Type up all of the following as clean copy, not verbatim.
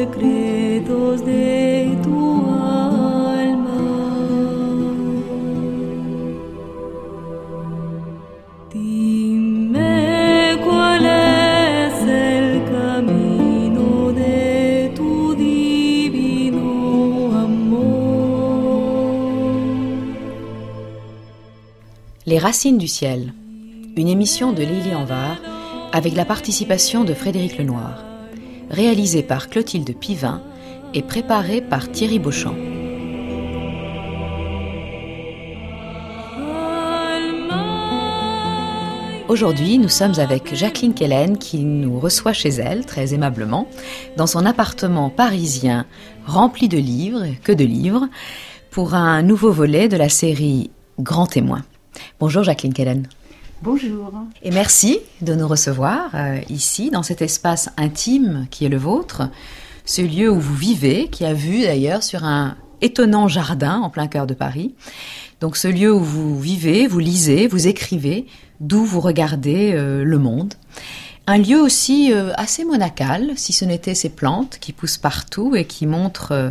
secretos de tu alma. Dime cuál es el camino de tu divino amor. Les Racines du ciel, une émission de Lily Anvar avec la participation de Frédéric Lenoir, réalisée par Clotilde Pivin et préparée par Thierry Beauchamp. Aujourd'hui, nous sommes avec Jacqueline Kellen qui nous reçoit chez elle, très aimablement, dans son appartement parisien rempli de livres, que de livres, pour un nouveau volet de la série Grand Témoin. Bonjour Jacqueline Kellen. Bonjour. Et merci de nous recevoir ici, dans cet espace intime qui est le vôtre, ce lieu où vous vivez, qui a vue d'ailleurs sur un étonnant jardin en plein cœur de Paris. Donc ce lieu où vous vivez, vous lisez, vous écrivez, d'où vous regardez le monde. Un lieu aussi assez monacal, si ce n'était ces plantes qui poussent partout et qui montrent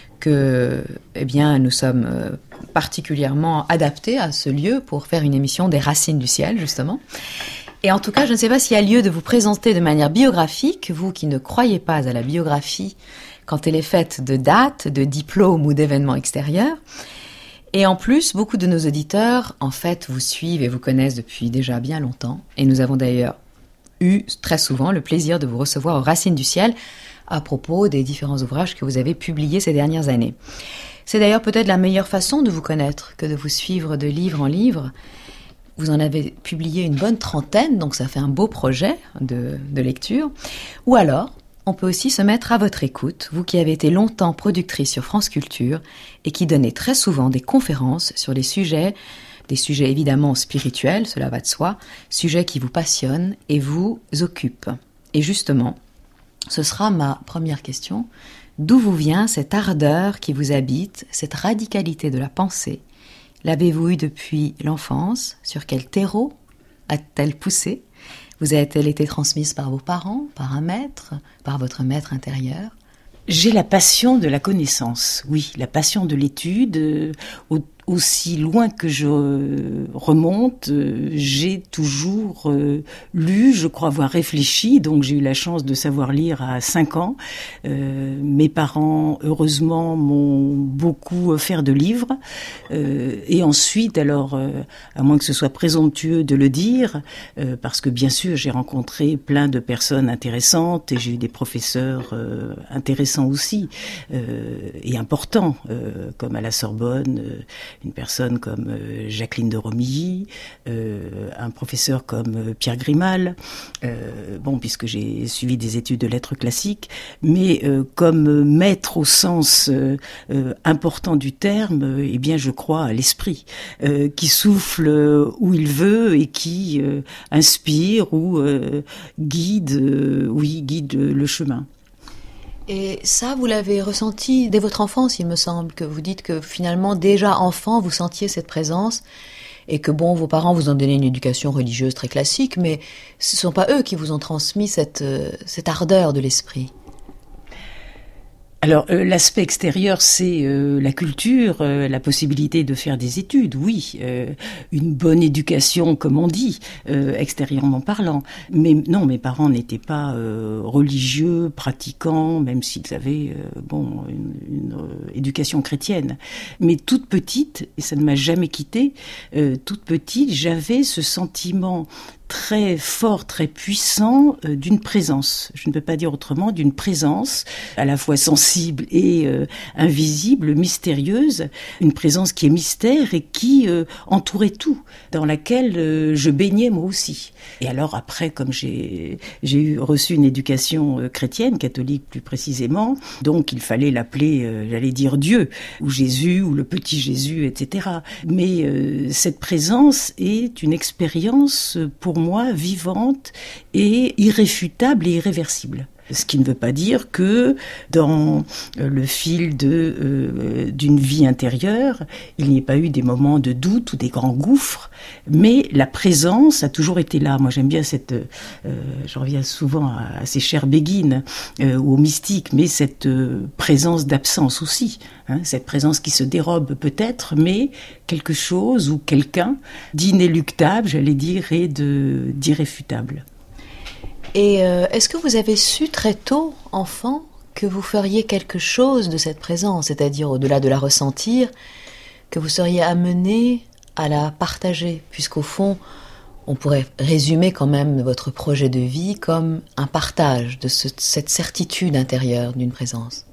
que nous sommes particulièrement adaptés à ce lieu pour faire une émission des Racines du ciel, justement. Et en tout cas, je ne sais pas s'il y a lieu de vous présenter de manière biographique, vous qui ne croyez pas à la biographie quand elle est faite de dates, de diplômes ou d'événements extérieurs. Et en plus, beaucoup de nos auditeurs, en fait, vous suivent et vous connaissent depuis déjà bien longtemps. Et nous avons d'ailleurs eu très souvent le plaisir de vous recevoir aux Racines du ciel à propos des différents ouvrages que vous avez publiés ces dernières années. C'est d'ailleurs peut-être la meilleure façon de vous connaître que de vous suivre de livre en livre. Vous en avez publié une bonne trentaine, donc ça fait un beau projet de lecture. Ou alors, on peut aussi se mettre à votre écoute, vous qui avez été longtemps productrice sur France Culture et qui donnez très souvent des conférences sur des sujets évidemment spirituels, cela va de soi, sujets qui vous passionnent et vous occupent. Et justement, ce sera ma première question. D'où vous vient cette ardeur qui vous habite, cette radicalité de la pensée? L'avez-vous eue depuis l'enfance? Sur quel terreau a-t-elle poussé? Vous a-t-elle été transmise par vos parents, par un maître, par votre maître intérieur? J'ai la passion de la connaissance, oui, la passion de l'étude. Aussi loin que je remonte, j'ai toujours lu, je crois avoir réfléchi, donc j'ai eu la chance de savoir lire à 5 ans. Mes parents, heureusement, m'ont beaucoup offert de livres. Et ensuite, alors, à moins que ce soit présomptueux de le dire, parce que bien sûr, j'ai rencontré plein de personnes intéressantes et j'ai eu des professeurs intéressants aussi, et importants, comme à la Sorbonne, une personne comme Jacqueline de Romilly, un professeur comme Pierre Grimal, puisque j'ai suivi des études de lettres classiques, mais comme maître au sens important du terme, je crois à l'esprit, qui souffle où il veut et qui inspire ou guide le chemin. Et ça, vous l'avez ressenti dès votre enfance, il me semble, que vous dites que finalement, déjà enfant, vous sentiez cette présence et que vos parents vous ont donné une éducation religieuse très classique, mais ce ne sont pas eux qui vous ont transmis cette ardeur de l'esprit. Alors, l'aspect extérieur, c'est la culture, la possibilité de faire des études, oui, une bonne éducation, comme on dit, extérieurement parlant. Mais non, mes parents n'étaient pas religieux, pratiquants, même s'ils avaient, une éducation chrétienne. Mais toute petite, et ça ne m'a jamais quittée, toute petite, j'avais ce sentiment très fort, très puissant d'une présence. Je ne peux pas dire autrement, d'une présence à la fois sensible et invisible, mystérieuse, une présence qui est mystère et qui entourait tout, dans laquelle je baignais moi aussi. Et alors après, comme j'ai reçu une éducation chrétienne, catholique plus précisément, donc il fallait l'appeler, j'allais dire Dieu, ou Jésus, ou le petit Jésus, etc. Mais cette présence est une expérience pour moi vivante et irréfutable et irréversible. Ce qui ne veut pas dire que dans le fil d'une vie intérieure, il n'y ait pas eu des moments de doute ou des grands gouffres, mais la présence a toujours été là. Moi, j'aime bien je reviens souvent à ces chers béguines ou aux mystiques, mais cette présence d'absence aussi, cette présence qui se dérobe peut-être, mais quelque chose ou quelqu'un d'inéluctable, j'allais dire, et d'irréfutable. Et est-ce que vous avez su très tôt, enfant, que vous feriez quelque chose de cette présence, c'est-à-dire au-delà de la ressentir, que vous seriez amené à la partager, puisqu'au fond, on pourrait résumer quand même votre projet de vie comme un partage de cette certitude intérieure d'une présence?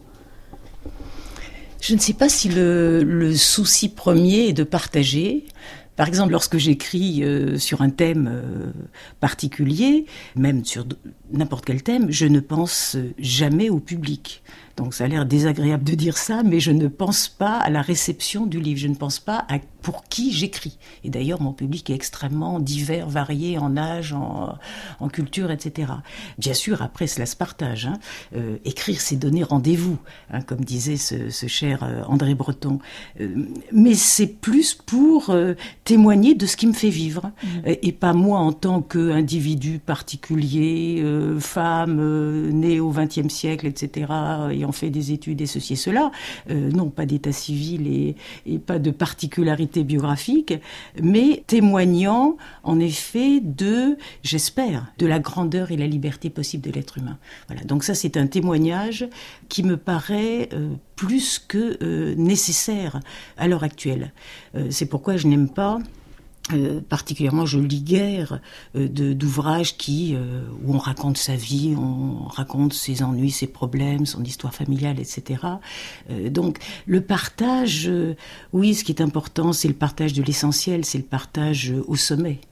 Je ne sais pas si le souci premier est de partager. Par exemple, lorsque j'écris sur un thème particulier, même sur n'importe quel thème, je ne pense jamais au public. Donc ça a l'air désagréable de dire ça, mais je ne pense pas à la réception du livre, je ne pense pas à pour qui j'écris. Et d'ailleurs, mon public est extrêmement divers, varié en âge, en culture, etc. Bien sûr, après, cela se partage. Écrire, c'est donner rendez-vous, comme disait ce cher André Breton. Mais c'est plus pour témoigner de ce qui me fait vivre, et pas moi en tant qu'individu particulier, femme, née au XXe siècle, etc., ayant fait des études et ceci et cela. Non, pas d'état civil et pas de particularité biographique, mais témoignant en effet j'espère, de la grandeur et la liberté possible de l'être humain. Voilà. Donc ça, c'est un témoignage qui me paraît plus que nécessaire à l'heure actuelle. C'est pourquoi je n'aime pas particulièrement, je lis guère d'ouvrages où on raconte sa vie, on raconte ses ennuis, ses problèmes, son histoire familiale, etc. Donc, le partage, oui, ce qui est important, c'est le partage de l'essentiel, c'est le partage au sommet.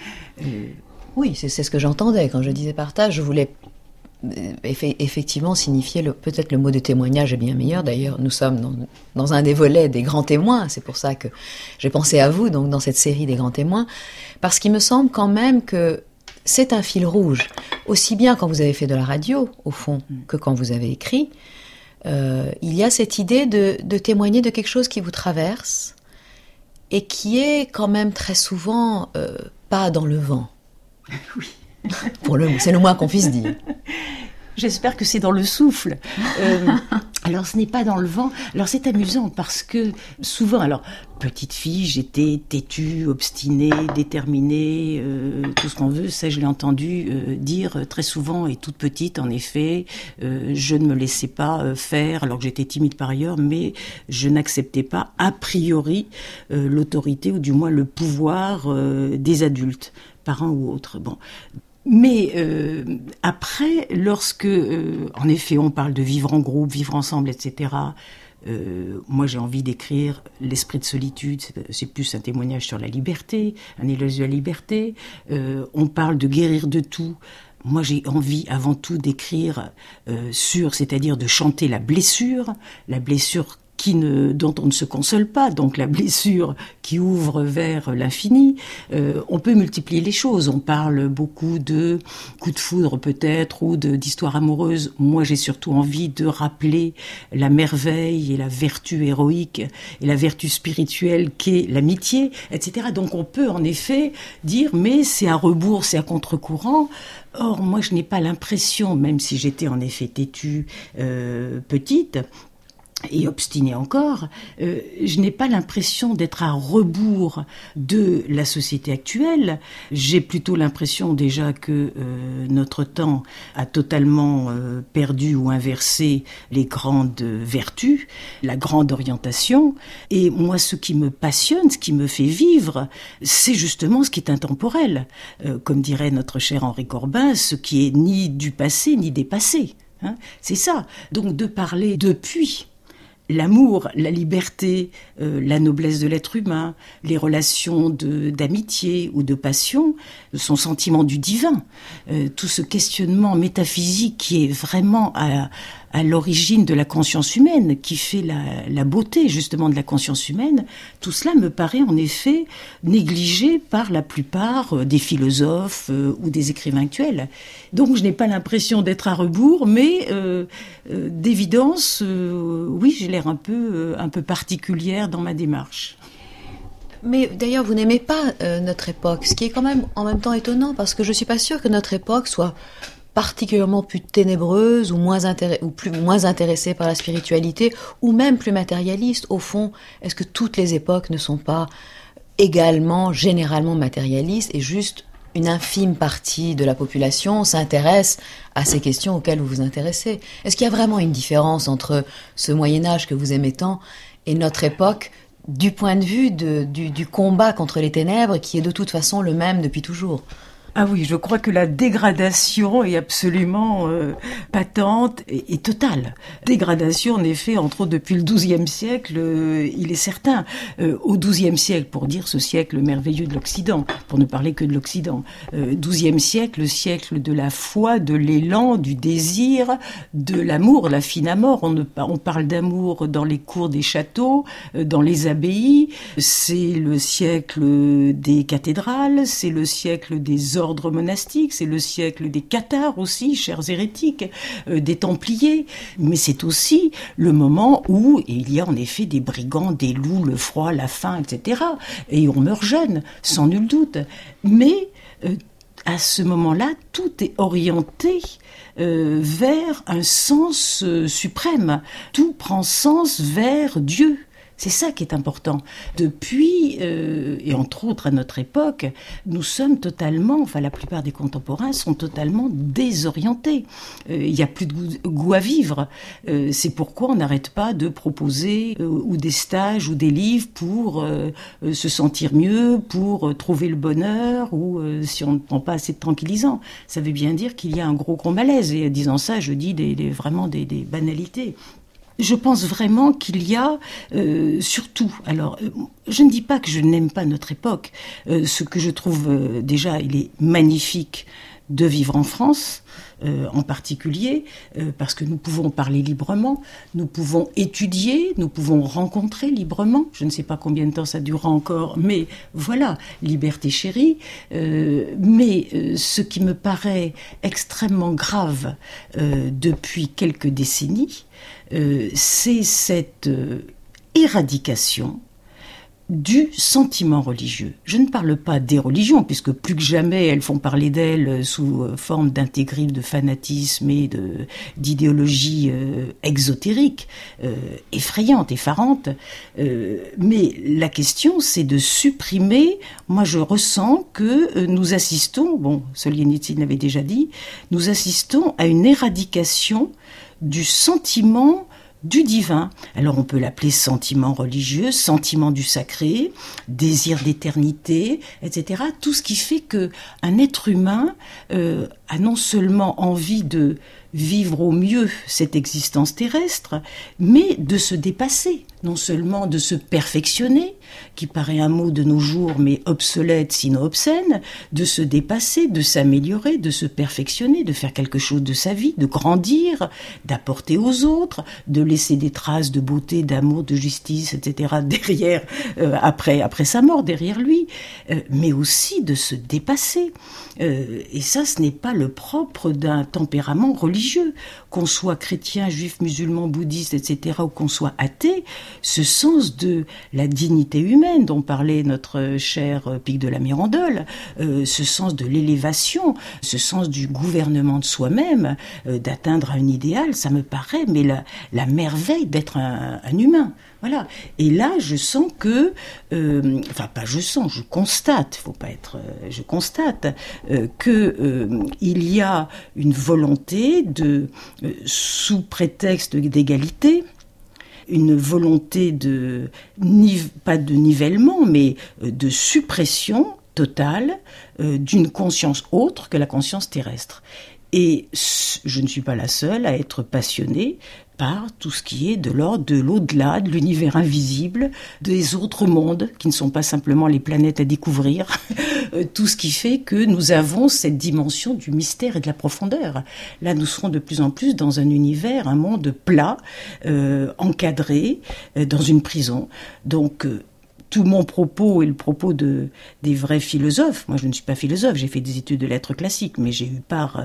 Oui, c'est ce que j'entendais quand je disais partage. Je voulais effectivement signifier peut-être le mot de témoignage est bien meilleur. D'ailleurs, nous sommes dans un des volets des grands témoins. C'est pour ça que j'ai pensé à vous, donc dans cette série des grands témoins, parce qu'il me semble quand même que c'est un fil rouge, aussi bien quand vous avez fait de la radio, au fond, que quand vous avez écrit. Il y a cette idée de témoigner de quelque chose qui vous traverse et qui est quand même très souvent pas dans le vent. Oui. C'est le moins qu'on puisse dire. J'espère que c'est dans le souffle. Alors, ce n'est pas dans le vent. Alors, c'est amusant parce que souvent, petite fille, j'étais têtue, obstinée, déterminée, tout ce qu'on veut. Ça, je l'ai entendu dire très souvent et toute petite, en effet. Je ne me laissais pas faire, alors que j'étais timide par ailleurs, mais je n'acceptais pas a priori l'autorité ou du moins le pouvoir des adultes, parents ou autres. Bon. Mais après, lorsque, en effet, on parle de vivre en groupe, vivre ensemble, etc., moi j'ai envie d'écrire l'esprit de solitude, c'est plus un témoignage sur la liberté, un éloge de la liberté. On parle de guérir de tout. Moi j'ai envie avant tout d'écrire c'est-à-dire de chanter la blessure dont on ne se console pas, donc la blessure qui ouvre vers l'infini. On peut multiplier les choses. On parle beaucoup de coups de foudre peut-être ou d'histoires amoureuses. Moi, j'ai surtout envie de rappeler la merveille et la vertu héroïque et la vertu spirituelle qu'est l'amitié, etc. Donc on peut en effet dire, mais c'est à rebours, c'est à contre-courant. Or, moi, je n'ai pas l'impression, même si j'étais en effet têtue petite, et obstinée encore, je n'ai pas l'impression d'être à rebours de la société actuelle. J'ai plutôt l'impression déjà que notre temps a totalement perdu ou inversé les grandes vertus, la grande orientation. Et moi, ce qui me passionne, ce qui me fait vivre, c'est justement ce qui est intemporel. Comme dirait notre cher Henri Corbin, ce qui est ni du passé ni des passés. C'est ça. Donc de parler depuis l'amour, la liberté, la noblesse de l'être humain, les relations d'amitié ou de passion, son sentiment du divin, tout ce questionnement métaphysique qui est vraiment à l'origine de la conscience humaine, qui fait la beauté justement de la conscience humaine, tout cela me paraît en effet négligé par la plupart des philosophes ou des écrivains actuels. Donc je n'ai pas l'impression d'être à rebours, mais d'évidence, oui, j'ai l'air un peu particulière dans ma démarche. Mais d'ailleurs, vous n'aimez pas notre époque, ce qui est quand même en même temps étonnant, parce que je ne suis pas sûre que notre époque soit particulièrement plus ténébreuse ou moins intéressée par la spiritualité, ou même plus matérialiste. Au fond, est-ce que toutes les époques ne sont pas également, généralement matérialistes, et juste une infime partie de la population s'intéresse à ces questions auxquelles vous vous intéressez? Est-ce qu'il y a vraiment une différence entre ce Moyen-Âge que vous aimez tant et notre époque, du point de vue du combat contre les ténèbres, qui est de toute façon le même depuis toujours? Ah oui, je crois que la dégradation est absolument patente et totale. Dégradation, en effet, entre autres depuis le XIIe siècle, il est certain. Au XIIe siècle, pour dire ce siècle merveilleux de l'Occident, pour ne parler que de l'Occident. XIIe siècle, le siècle de la foi, de l'élan, du désir, de l'amour, la fine amour. On parle d'amour dans les cours des châteaux, dans les abbayes. C'est le siècle des cathédrales, c'est le siècle des ordres monastiques, c'est le siècle des cathares aussi, chers hérétiques, des templiers, mais c'est aussi le moment où il y a en effet des brigands, des loups, le froid, la faim, etc. Et on meurt jeune, sans nul doute. Mais à ce moment-là, tout est orienté vers un sens suprême. Tout prend sens vers Dieu. C'est ça qui est important. Depuis, et entre autres à notre époque, nous sommes totalement, enfin la plupart des contemporains sont totalement désorientés. Il n'y a plus de goût à vivre. C'est pourquoi on n'arrête pas de proposer ou des stages ou des livres pour se sentir mieux, pour trouver le bonheur, ou si on ne prend pas assez de tranquillisants. Ça veut bien dire qu'il y a un gros malaise. Et disant ça, je dis vraiment des banalités. Je pense vraiment qu'il y a surtout, alors je ne dis pas que je n'aime pas notre époque, ce que je trouve déjà, il est magnifique de vivre en France, en particulier, parce que nous pouvons parler librement, nous pouvons étudier, nous pouvons rencontrer librement. Je ne sais pas combien de temps ça durera encore, mais voilà, liberté chérie. Mais ce qui me paraît extrêmement grave depuis quelques décennies, c'est cette éradication du sentiment religieux. Je ne parle pas des religions, puisque plus que jamais elles font parler d'elles sous forme d'intégrisme, de fanatisme et d'idéologie exotérique, effrayante, effarante. Mais la question, c'est de supprimer. Moi, je ressens que nous assistons, bon, Solzhenitsyn l'avait déjà dit, nous assistons à une éradication du sentiment du divin. Alors on peut l'appeler sentiment religieux, sentiment du sacré, désir d'éternité, etc. Tout ce qui fait qu'un être humain a non seulement envie de vivre au mieux cette existence terrestre, mais de se dépasser, non seulement de se perfectionner, qui paraît un mot de nos jours mais obsolète sinon obscène, de se dépasser, de s'améliorer, de se perfectionner, de faire quelque chose de sa vie, de grandir, d'apporter aux autres, de laisser des traces de beauté, d'amour, de justice, etc. derrière, après sa mort, derrière lui, mais aussi de se dépasser. Et ça, ce n'est pas le propre d'un tempérament religieux. Qu'on soit chrétien, juif, musulman, bouddhiste, etc., ou qu'on soit athée, ce sens de la dignité humaine dont parlait notre cher Pic de la Mirandole, ce sens de l'élévation, ce sens du gouvernement de soi-même, d'atteindre un idéal, ça me paraît, mais la merveille d'être un humain. Voilà. Et là, je sens que, je constate, faut pas être, je constate il y a une volonté de, sous prétexte d'égalité, une volonté de, pas de nivellement, mais de suppression totale d'une conscience autre que la conscience terrestre. Et je ne suis pas la seule à être passionnée par tout ce qui est de l'ordre de l'au-delà, de l'univers invisible, des autres mondes qui ne sont pas simplement les planètes à découvrir, tout ce qui fait que nous avons cette dimension du mystère et de la profondeur. Là, nous serons de plus en plus dans un univers, un monde plat, encadré, dans une prison. Donc, tout mon propos et le propos des vrais philosophes, moi je ne suis pas philosophe, j'ai fait des études de lettres classiques, mais j'ai eu part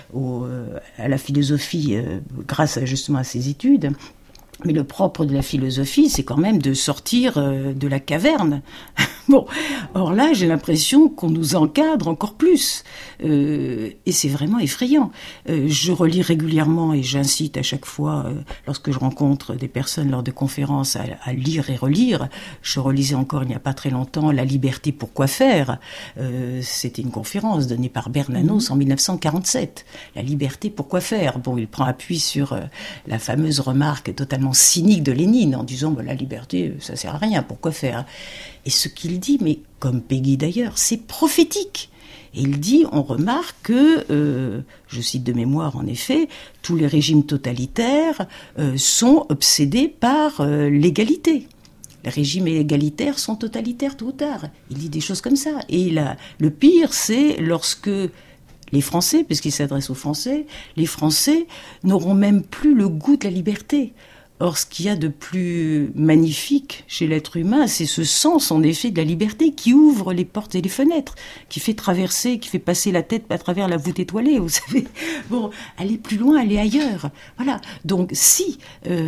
à la philosophie grâce justement à ces études. Mais le propre de la philosophie, c'est quand même de sortir de la caverne. Bon, or là, j'ai l'impression qu'on nous encadre encore plus. Et c'est vraiment effrayant. Je relis régulièrement et j'incite à chaque fois, lorsque je rencontre des personnes lors de conférences, à lire et relire. Je relisais encore il n'y a pas très longtemps La liberté, pourquoi faire. C'était une conférence donnée par Bernanos en 1947. La liberté, pourquoi faire. Bon, il prend appui sur la fameuse remarque totalement cynique de Lénine en disant la liberté, ça sert à rien, pourquoi faire. Et ce qu'il dit, mais comme Péguy d'ailleurs, c'est prophétique. Et il dit, on remarque que, je cite de mémoire en effet, tous les régimes totalitaires sont obsédés par l'égalité. Les régimes égalitaires sont totalitaires tôt ou tard. Il dit des choses comme ça. Et là, le pire, c'est lorsque les Français, puisqu'il s'adresse aux Français, les Français n'auront même plus le goût de la liberté. Or, ce qu'il y a de plus magnifique chez l'être humain, c'est ce sens, en effet, de la liberté qui ouvre les portes et les fenêtres, qui fait traverser, qui fait passer la tête à travers la voûte étoilée, vous savez. Bon, aller plus loin, aller ailleurs. Voilà. Donc, si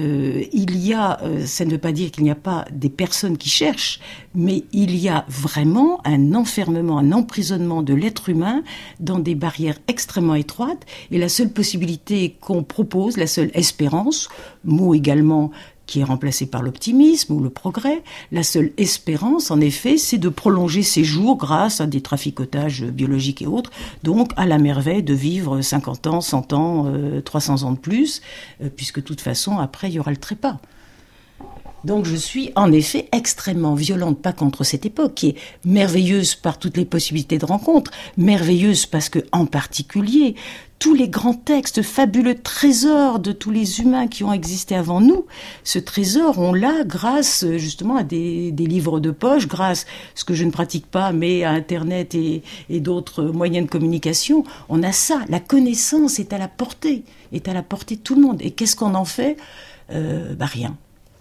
il y a, ça ne veut pas dire qu'il n'y a pas des personnes qui cherchent, mais il y a vraiment un enfermement, un emprisonnement de l'être humain dans des barrières extrêmement étroites, et la seule possibilité qu'on propose, la seule espérance, mot également qui est remplacé par l'optimisme ou le progrès. La seule espérance, en effet, c'est de prolonger ses jours grâce à des traficotages biologiques et autres, donc à la merveille de vivre 50 ans, 100 ans, 300 ans de plus, puisque de toute façon, après, il y aura le trépas. Donc je suis en effet extrêmement violente, pas contre cette époque, qui est merveilleuse par toutes les possibilités de rencontre, merveilleuse parce que, en particulier, tous les grands textes, fabuleux trésors de tous les humains qui ont existé avant nous, ce trésor, on l'a grâce justement à des livres de poche, grâce, ce que je ne pratique pas, mais à Internet et d'autres moyens de communication, on a ça, la connaissance est à la portée de tout le monde. Et qu'est-ce qu'on en fait ? Rien.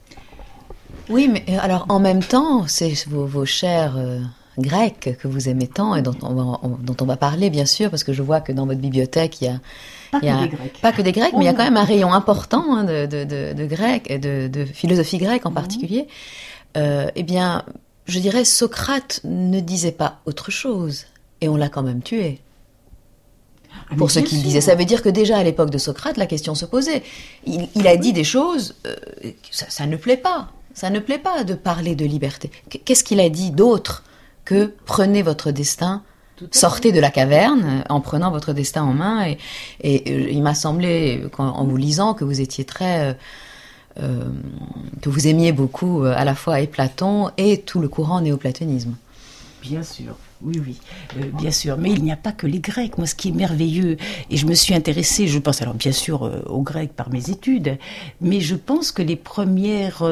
Oui, mais alors en même temps, c'est vos chers grecs que vous aimez tant et dont on va parler bien sûr, parce que je vois que dans votre bibliothèque, il y a pas que des Grecs, mais il y a quand même un rayon important de Grecs et de philosophie grecque en particulier. Eh bien, je dirais, Socrate ne disait pas autre chose, et on l'a quand même tué. Pour ce qu'il disait. Ça veut dire que déjà à l'époque de Socrate, la question se posait. Il a dit des choses, ça ne plaît pas. Ça ne plaît pas de parler de liberté. Qu'est-ce qu'il a dit d'autre que prenez votre destin, sortez de la caverne en prenant votre destin en main. Et il m'a semblé, en vous lisant, que vous étiez très... que vous aimiez beaucoup à la fois et Platon et tout le courant néoplatonisme. Bien sûr. Oui, bien sûr. Mais il n'y a pas que les Grecs. Moi, ce qui est merveilleux, et je me suis intéressée, je pense, alors bien sûr aux Grecs par mes études, mais je pense que les premières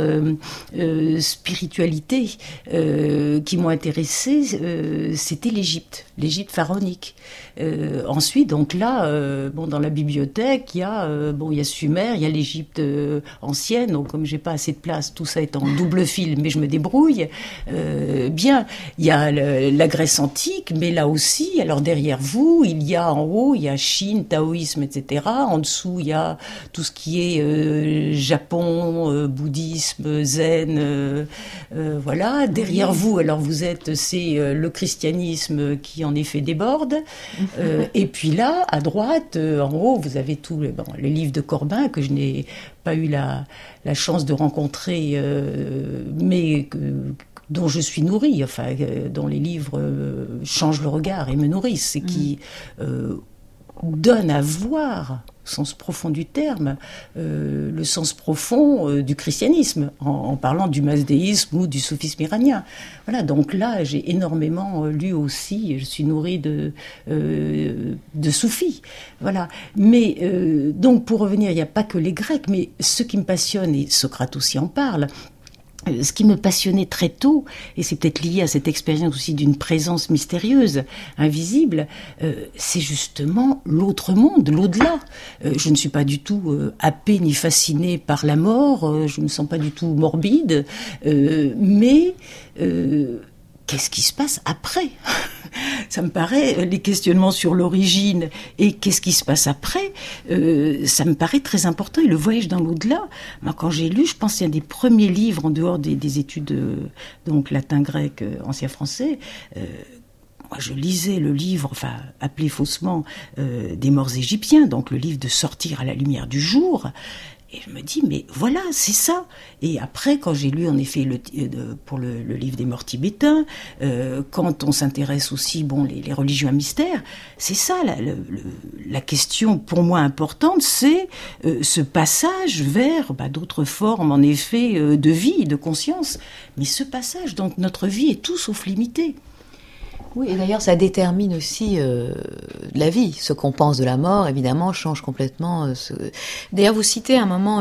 spiritualités qui m'ont intéressée, c'était l'Égypte pharaonique. Ensuite, donc là, dans la bibliothèque, il y a Sumer, il y a l'Égypte ancienne. Donc, comme j'ai pas assez de place, tout ça est en double fil, mais je me débrouille. Bien, il y a la Grèce antique, mais là aussi, alors derrière vous, il y a en haut, il y a Chine, taoïsme, etc. En dessous, il y a tout ce qui est Japon, bouddhisme, zen, voilà. Derrière vous, alors c'est le christianisme qui en effet déborde. Et puis là, à droite, en haut, vous avez tous les livres de Corbin que je n'ai pas eu la chance de rencontrer, mais dont je suis nourrie, dont les livres changent le regard et me nourrissent, et qui donnent à voir sens profond du terme, le sens profond du christianisme, en parlant du masdéisme ou du soufisme iranien. Voilà, donc là, j'ai énormément lu aussi, je suis nourrie de soufis. Voilà. Mais, donc, pour revenir, il n'y a pas que les Grecs, mais ce qui me passionne, et Socrate aussi en parle, ce qui me passionnait très tôt, et c'est peut-être lié à cette expérience aussi d'une présence mystérieuse, invisible, c'est justement l'autre monde, l'au-delà. Je ne suis pas du tout happée ni fascinée par la mort, je ne me sens pas du tout morbide, mais qu'est-ce qui se passe après ? Ça me paraît, les questionnements sur l'origine et qu'est-ce qui se passe après, ça me paraît très important. Et le voyage dans l'au-delà, moi, quand j'ai lu, je pense que c'est un des premiers livres en dehors des études donc latin, grec, ancien français. Moi, je lisais le livre, enfin appelé faussement des morts égyptiens, donc le livre de Sortir à la lumière du jour. Et je me dis, mais voilà, c'est ça. Et après, quand j'ai lu, en effet, pour le livre des morts tibétains, quand on s'intéresse aussi, les religions à mystère, c'est ça, la question pour moi importante, c'est ce passage vers d'autres formes, en effet, de vie, de conscience. Mais ce passage, donc notre vie est tout sauf limitée. Oui, et d'ailleurs, ça détermine aussi la vie. Ce qu'on pense de la mort, évidemment, change complètement. D'ailleurs, vous citez à un moment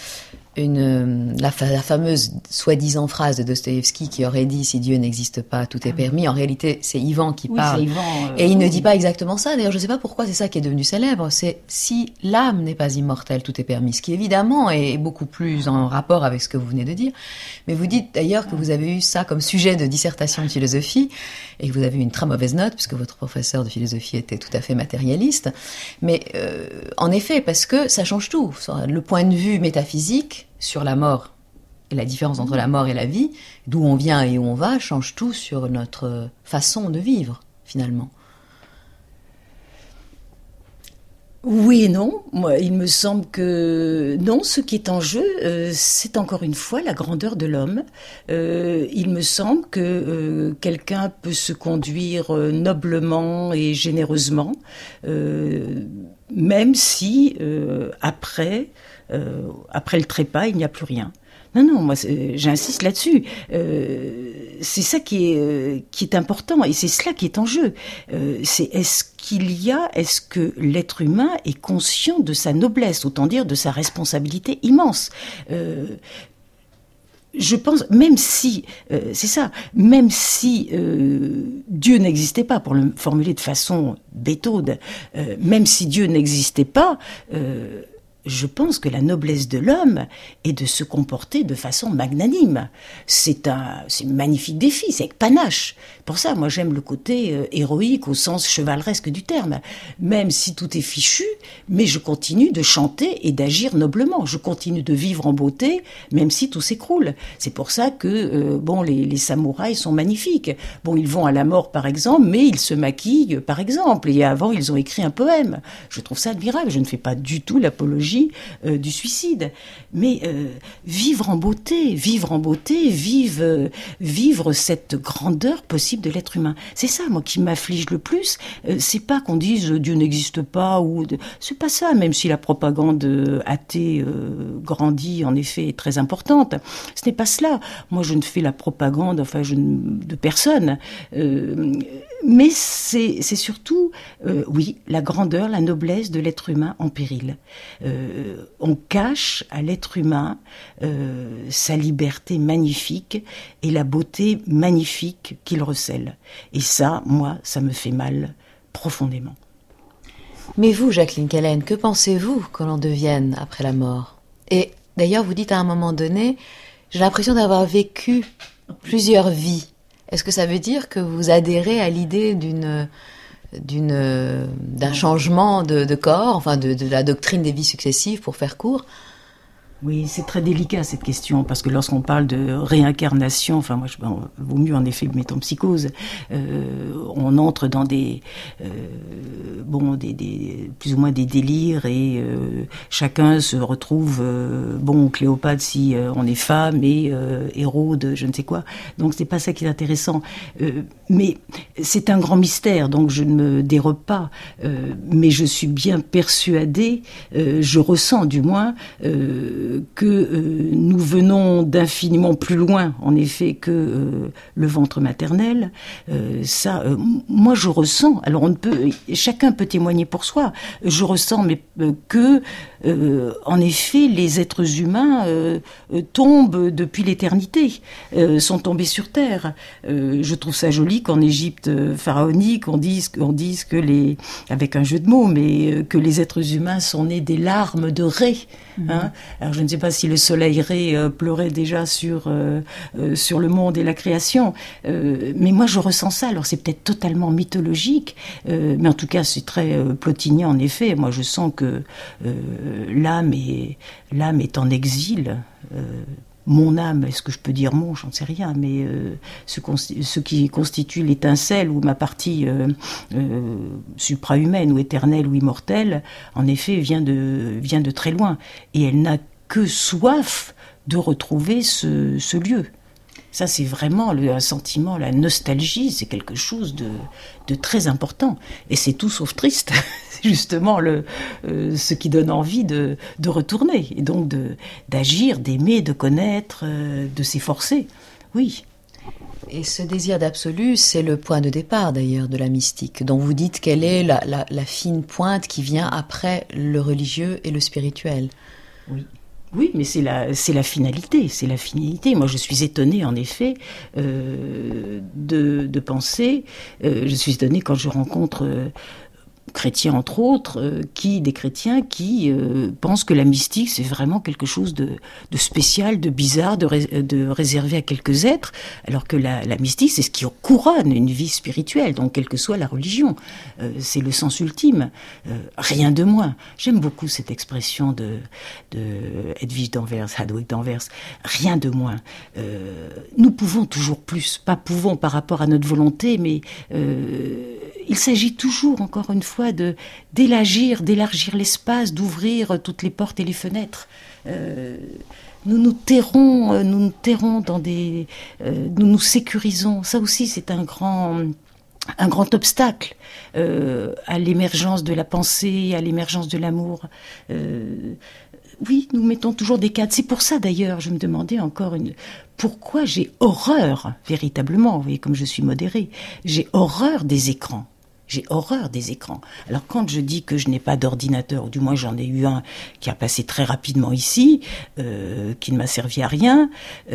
la fameuse soi-disant phrase de Dostoïevski qui aurait dit « Si Dieu n'existe pas, tout est permis ». En réalité, c'est Ivan qui parle. C'est Ivan, et il ne dit pas exactement ça. D'ailleurs, je ne sais pas pourquoi c'est ça qui est devenu célèbre. C'est « Si l'âme n'est pas immortelle, tout est permis ». Ce qui, évidemment, est beaucoup plus en rapport avec ce que vous venez de dire. Mais vous dites d'ailleurs que vous avez eu ça comme sujet de dissertation de philosophie et que vous avez eu une très mauvaise note puisque votre professeur de philosophie était tout à fait matérialiste. Mais en effet, parce que ça change tout. Le point de vue métaphysique sur la mort et la différence entre la mort et la vie, d'où on vient et où on va, change tout sur notre façon de vivre, finalement. Oui et non. Moi, il me semble que non, ce qui est en jeu, c'est encore une fois la grandeur de l'homme. Il me semble que quelqu'un peut se conduire noblement et généreusement, même si après le trépas, il n'y a plus rien. Non, moi, j'insiste là-dessus. C'est ça qui est important, et c'est cela qui est en jeu. C'est est-ce que l'être humain est conscient de sa noblesse, autant dire de sa responsabilité immense. Je pense, même si, c'est ça, même si Dieu n'existait pas, pour le formuler de façon bétaude, même si Dieu n'existait pas, je pense que la noblesse de l'homme est de se comporter de façon magnanime. C'est un magnifique défi, c'est avec panache. Pour ça, moi, j'aime le côté héroïque au sens chevaleresque du terme. Même si tout est fichu, mais je continue de chanter et d'agir noblement. Je continue de vivre en beauté, même si tout s'écroule. C'est pour ça que, les samouraïs sont magnifiques. Ils vont à la mort, par exemple, mais ils se maquillent, par exemple. Et avant, ils ont écrit un poème. Je trouve ça admirable. Je ne fais pas du tout l'apologie du suicide, mais vivre en beauté, vivre cette grandeur possible de l'être humain. C'est ça, moi, qui m'afflige le plus. C'est pas qu'on dise Dieu n'existe pas c'est pas ça, même si la propagande athée grandit, en effet, est très importante. Ce n'est pas cela. Moi, je ne fais la propagande, de personne. Mais c'est surtout, la grandeur, la noblesse de l'être humain en péril. On cache à l'être humain sa liberté magnifique et la beauté magnifique qu'il recèle. Et ça, moi, ça me fait mal profondément. Mais vous, Jacqueline Kellen, que pensez-vous que l'on devienne après la mort ? Et d'ailleurs, vous dites à un moment donné, j'ai l'impression d'avoir vécu plusieurs vies. Est-ce que ça veut dire que vous adhérez à l'idée d'un changement de corps, de la doctrine des vies successives, pour faire court ? Oui, c'est très délicat cette question, parce que lorsqu'on parle de réincarnation, enfin moi, vaut mieux en effet métempsychose, on entre dans des plus ou moins des délires et chacun se retrouve, Cléopâtre si on est femme et Hérode, je ne sais quoi. Donc c'est pas ça qui est intéressant. Mais c'est un grand mystère, donc je ne me dérobe pas. Mais je suis bien persuadée, je ressens du moins, que nous venons d'infiniment plus loin, en effet, que le ventre maternel. Moi je ressens, alors chacun peut témoigner pour soi, je ressens que, en effet, les êtres humains tombent depuis l'éternité, sont tombés sur terre. Je trouve ça joli qu'en Égypte pharaonique, on dise que avec un jeu de mots, mais que les êtres humains sont nés des larmes de Ré. Hein. Alors je ne sais pas si le soleil Ré pleurait déjà sur le monde et la création, mais moi je ressens ça. Alors c'est peut-être totalement mythologique, mais en tout cas c'est très plotinien en effet. Moi je sens que l'âme est en exil. Mon âme, est-ce que je peux dire mon, j'en sais rien, mais ce qui constitue l'étincelle ou ma partie suprahumaine ou éternelle ou immortelle, en effet, vient de très loin. Et elle n'a que soif de retrouver ce lieu. Ça, c'est vraiment un sentiment, la nostalgie, c'est quelque chose de très important. Et c'est tout sauf triste. C'est justement ce qui donne envie de retourner. Et donc d'agir, d'aimer, de connaître, de s'efforcer. Oui. Et ce désir d'absolu, c'est le point de départ d'ailleurs de la mystique, dont vous dites qu'elle est la fine pointe qui vient après le religieux et le spirituel. Oui. Oui, mais c'est la finalité, c'est la finalité. Moi, je suis étonnée, en effet, de penser. Je suis étonnée quand je rencontre chrétiens, entre autres, des chrétiens qui pensent que la mystique, c'est vraiment quelque chose de spécial, de bizarre, de réservé à quelques êtres, alors que la mystique, c'est ce qui couronne une vie spirituelle, donc quelle que soit la religion. C'est le sens ultime, rien de moins. J'aime beaucoup cette expression de Hedwig d'Anvers, rien de moins. Nous pouvons toujours plus, pas pouvons par rapport à notre volonté, mais il s'agit toujours, encore une fois, d'élargir l'espace, d'ouvrir toutes les portes et les fenêtres. Nous nous tairons dans nous nous sécurisons. Ça aussi, c'est un grand obstacle à l'émergence de la pensée, à l'émergence de l'amour. Oui, nous mettons toujours des cadres. C'est pour ça, d'ailleurs, je me demandais pourquoi j'ai horreur, véritablement, vous voyez comme je suis modérée, j'ai horreur des écrans. J'ai horreur des écrans. Alors quand je dis que je n'ai pas d'ordinateur, ou du moins j'en ai eu un qui a passé très rapidement ici, qui ne m'a servi à rien,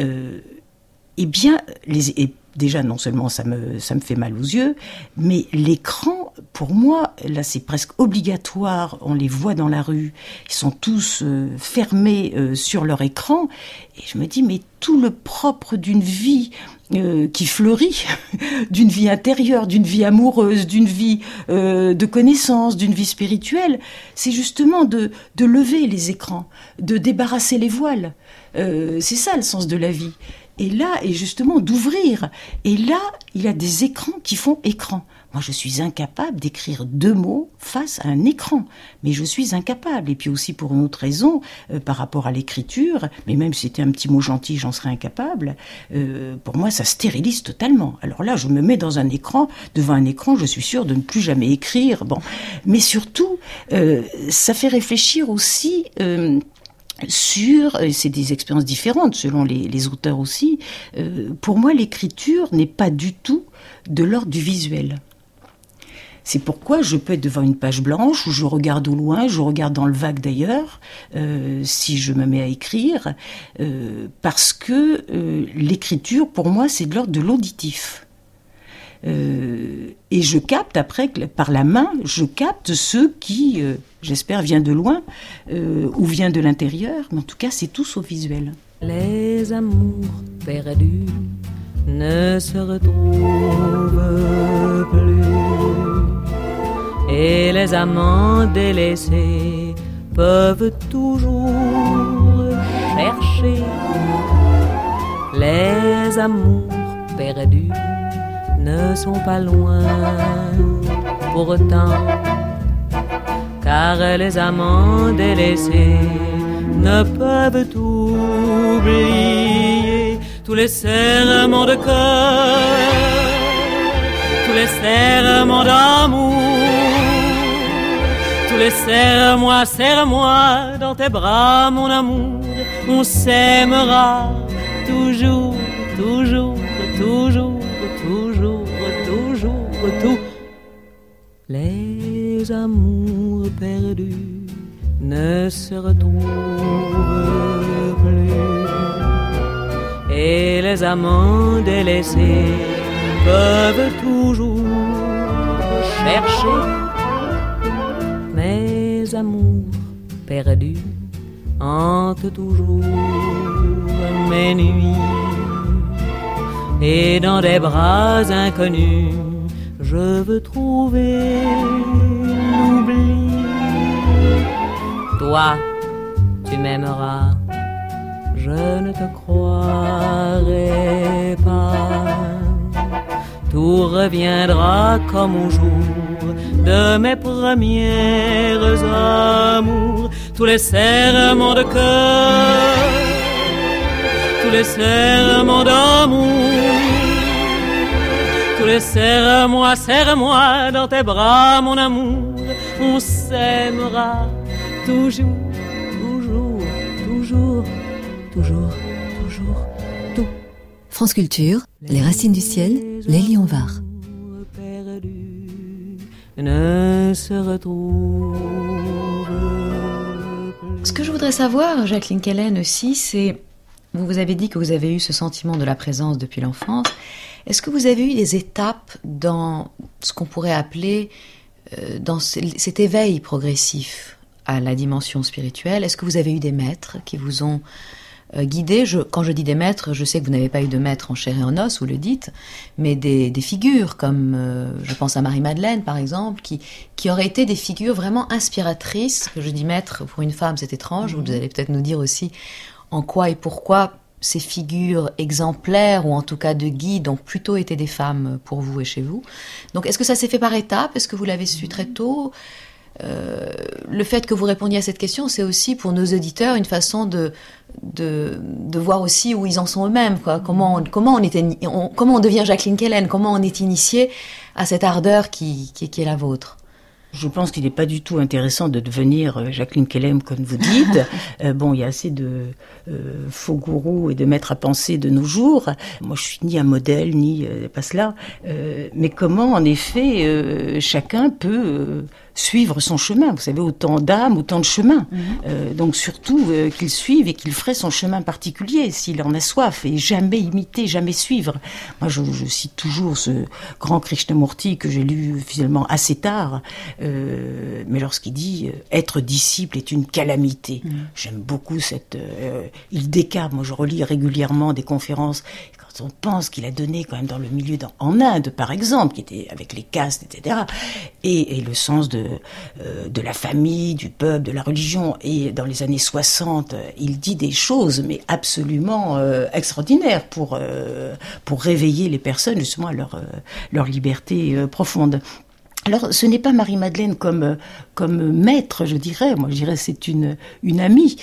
déjà non seulement ça me fait mal aux yeux, mais l'écran, pour moi, là c'est presque obligatoire, on les voit dans la rue, ils sont tous fermés sur leur écran, et je me dis mais tout le propre d'une vie qui fleurit, d'une vie intérieure, d'une vie amoureuse, d'une vie de connaissance, d'une vie spirituelle, c'est justement de lever les écrans, de débarrasser les voiles. C'est ça le sens de la vie. Et là, et justement d'ouvrir. Et là, il y a des écrans qui font écran. Moi, je suis incapable d'écrire 2 mots face à un écran. Mais je suis incapable. Et puis aussi pour une autre raison, par rapport à l'écriture, mais même si c'était un petit mot gentil, j'en serais incapable. Pour moi, ça stérilise totalement. Alors là, je me mets devant un écran, je suis sûre de ne plus jamais écrire. Bon. Mais surtout, ça fait réfléchir aussi... c'est des expériences différentes selon les auteurs aussi. Pour moi, l'écriture n'est pas du tout de l'ordre du visuel. C'est pourquoi je peux être devant une page blanche où je regarde au loin, je regarde dans le vague d'ailleurs, si je me mets à écrire, parce que l'écriture, pour moi, c'est de l'ordre de l'auditif. Et je capte après, par la main, je capte ce qui, j'espère, vient de loin ou vient de l'intérieur, mais en tout cas, c'est tout sauf visuel. Les amours perdus ne se retrouvent plus, et les amants délaissés peuvent toujours chercher. Les amours perdus ne sont pas loin pourtant, car les amants délaissés ne peuvent oublier tous les serments de cœur, tous les serments d'amour, tous les serre-moi, serre-moi dans tes bras, mon amour. On s'aimera toujours, toujours, toujours, toujours, toujours, tout. Les amours perdus ne se retrouvent plus, et les amants délaissés peuvent toujours chercher. Mes amours perdus hantent toujours mes nuits, et dans des bras inconnus je veux trouver l'oubli. Toi, tu m'aimeras, je ne te croirai pas. Tout reviendra comme au jour de mes premières amours. Tous les serments de cœur, tous les serments d'amour, tous les serre-moi, serre-moi dans tes bras, mon amour. On s'aimera toujours, toujours, toujours, toujours, toujours, tout. France Culture, les racines du ciel, Lélie Onvar. Ne se retrouve. Ce que je voudrais savoir, Jacqueline Kellen aussi, c'est, vous avez dit que vous avez eu ce sentiment de la présence depuis l'enfance. Est-ce que vous avez eu des étapes dans ce qu'on pourrait appeler dans cet éveil progressif à la dimension spirituelle? Est-ce que vous avez eu des maîtres qui vous ont guidé? Quand je dis des maîtres, je sais que vous n'avez pas eu de maître en chair et en os, vous le dites, mais des figures comme, je pense à Marie-Madeleine par exemple, qui auraient été des figures vraiment inspiratrices. Je dis maître, pour une femme c'est étrange, vous allez peut-être nous dire aussi en quoi et pourquoi ces figures exemplaires, ou en tout cas de guides, ont plutôt été des femmes pour vous et chez vous. Donc est-ce que ça s'est fait par étapes? Est-ce que vous l'avez su très tôt? Le fait que vous répondiez à cette question, c'est aussi pour nos auditeurs une façon de voir aussi où ils en sont eux-mêmes, quoi. Comment on devient Jacqueline Kellen, comment on est initié à cette ardeur qui est la vôtre. Je pense qu'il n'est pas du tout intéressant de devenir Jacqueline Kellen, comme vous dites. Bon, il y a assez de faux gourous et de maîtres à penser de nos jours. Moi, je suis ni un modèle, ni pas cela. Mais comment, en effet, chacun peut suivre son chemin. Vous savez, autant d'âmes, autant de chemins. Donc surtout qu'il suive et qu'il ferait son chemin particulier, s'il en a soif, et jamais imiter, jamais suivre. Moi, je cite toujours ce grand Krishnamurti que j'ai lu finalement assez tard, mais lorsqu'il dit « être disciple est une calamité ». J'aime beaucoup cette idée. Moi, je relis régulièrement des conférences. On pense qu'il a donné quand même dans le milieu en Inde, par exemple, qui était avec les castes, etc. Et le sens de la famille, du peuple, de la religion. Et dans les années 60, il dit des choses, mais absolument extraordinaires pour réveiller les personnes, justement, à leur liberté profonde. Alors, ce n'est pas Marie-Madeleine comme maître, je dirais. Moi, je dirais c'est une amie.